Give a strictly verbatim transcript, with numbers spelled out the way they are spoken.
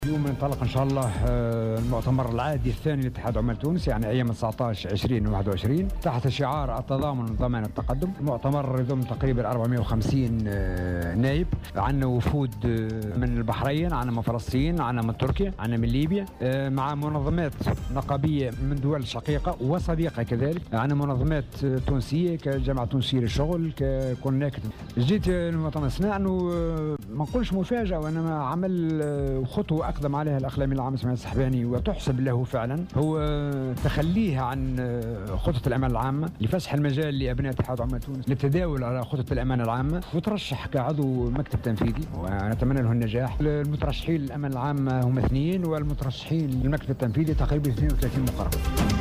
اليوم انطلق ان شاء الله المؤتمر العادي الثاني لاتحاد عمال تونس، يعني ايام تسعطاش عشرين وواحد وعشرين تحت شعار التضامن ضمان التقدم. المؤتمر يضم تقريبا أربعمائة وخمسين نائب، عندنا وفود من البحرين، عندنا من فلسطين، عندنا من تركيا، عندنا من ليبيا، مع منظمات نقابيه من دول شقيقه وصديقه كذلك، عندنا منظمات تونسيه كجامعه تونسيه للشغل ككونكت. جيت المؤتمر سمع انه ما نقولش مفاجاه، وانما عمل خطوه اقدم عليها الاخ الامين العام اسماعيل السحباني وتحسب له فعلا، هو تخليه عن خطه الامان العامه لفسح المجال لابناء اتحاد عمال تونس للتداول على خطه الامان العامه، وترشح كعضو مكتب تنفيذي ونتمنى له النجاح. المترشحين للامان العام هم اثنين، والمترشحين للمكتب التنفيذي تقريبا اثنين وثلاثين مقرر.